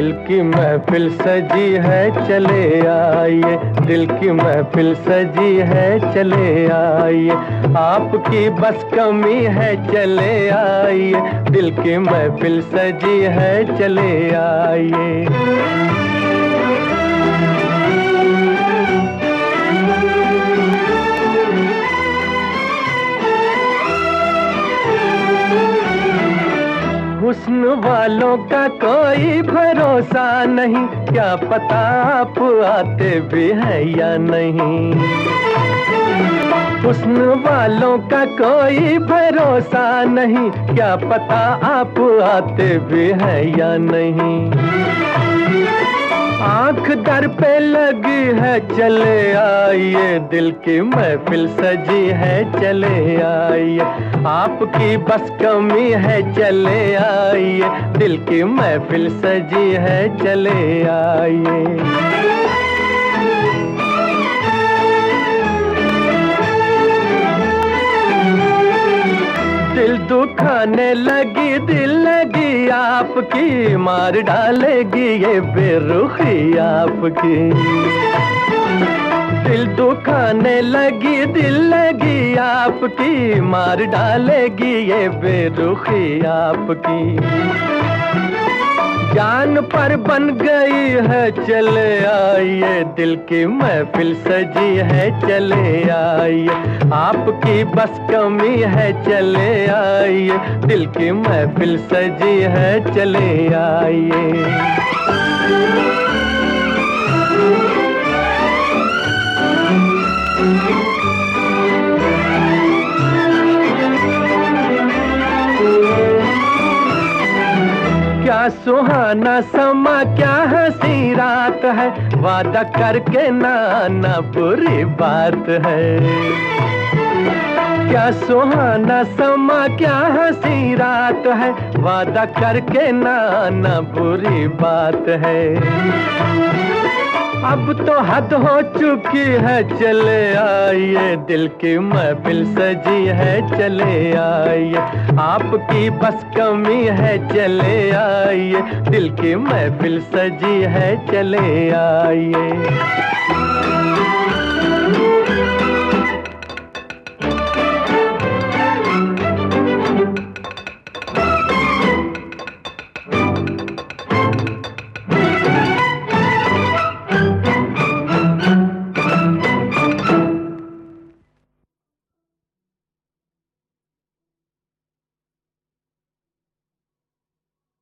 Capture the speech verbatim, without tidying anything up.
दिल की महफिल सजी है चले आइए, दिल की महफिल सजी है चले आइए, आपकी बस कमी है चले आइए, दिल की महफिल सजी है चले आइए। हुस्न वालों का कोई भरोसा नहीं, क्या पता आप आते भी हैं या नहीं। हुस्न वालों का कोई भरोसा नहीं, क्या पता आप आते भी हैं या नहीं। आंख दर पे लगी है चले आइए, दिल की महफिल सजी है चले आइए, आपकी बस कमी है चले आइए, दिल की महफिल सजी है चले आइए। दिल दुखाने लगी दिल लगी आपकी, मार डालेगी ये बेरुखी आपकी। दिल दुखाने लगी दिल लगी आपकी, मार डालेगी ये बेरुखी आपकी। जान पर बन गई है चले आइए, दिल की महफिल सजी है चले आइए, आपकी बस कमी है चले आइए, दिल की महफिल सजी है चले आइए। क्या सुहाना समा क्या हंसी रात है, वादा करके ना आना बुरी बात है। क्या सुहाना समा क्या हंसी रात है, वादा करके ना आना बुरी बात है। अब तो हद हो चुकी है चले आइए, दिल की महफिल सजी है चले आइए, आपकी बस कमी है चले आइए, दिल की महफिल सजी है चले आइए।